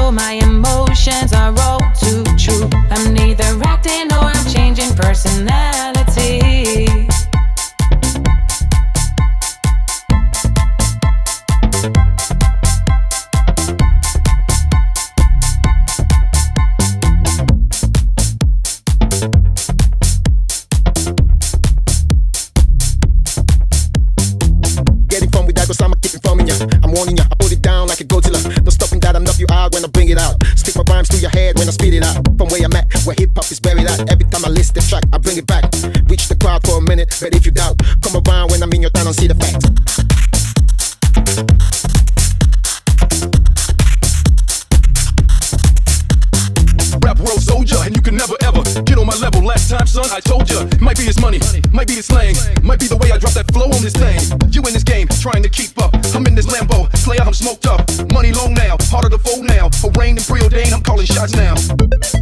so my emotions are all too true. I'm neither acting or I'm changing personality. I'm warning ya, I put it down like a Godzilla. No stopping that, I knock you out when I bring it out. Stick my rhymes through your head when I spit it out. From where I'm at, where hip-hop is buried at. Every time I list the track, I bring it back. Reach the crowd for a minute, but if you doubt, come around when I'm in your town and see the facts. Rap world soldier, and you can never ever get on my level. Last time, son, I told ya, might be his money, might be his slang, might be the way I drop that flow on this thing. You in this game, trying to keep up. I'm in this Lambo, player, I'm smoked up. Money low now, harder to fold now. For rain and preordain, I'm calling shots now.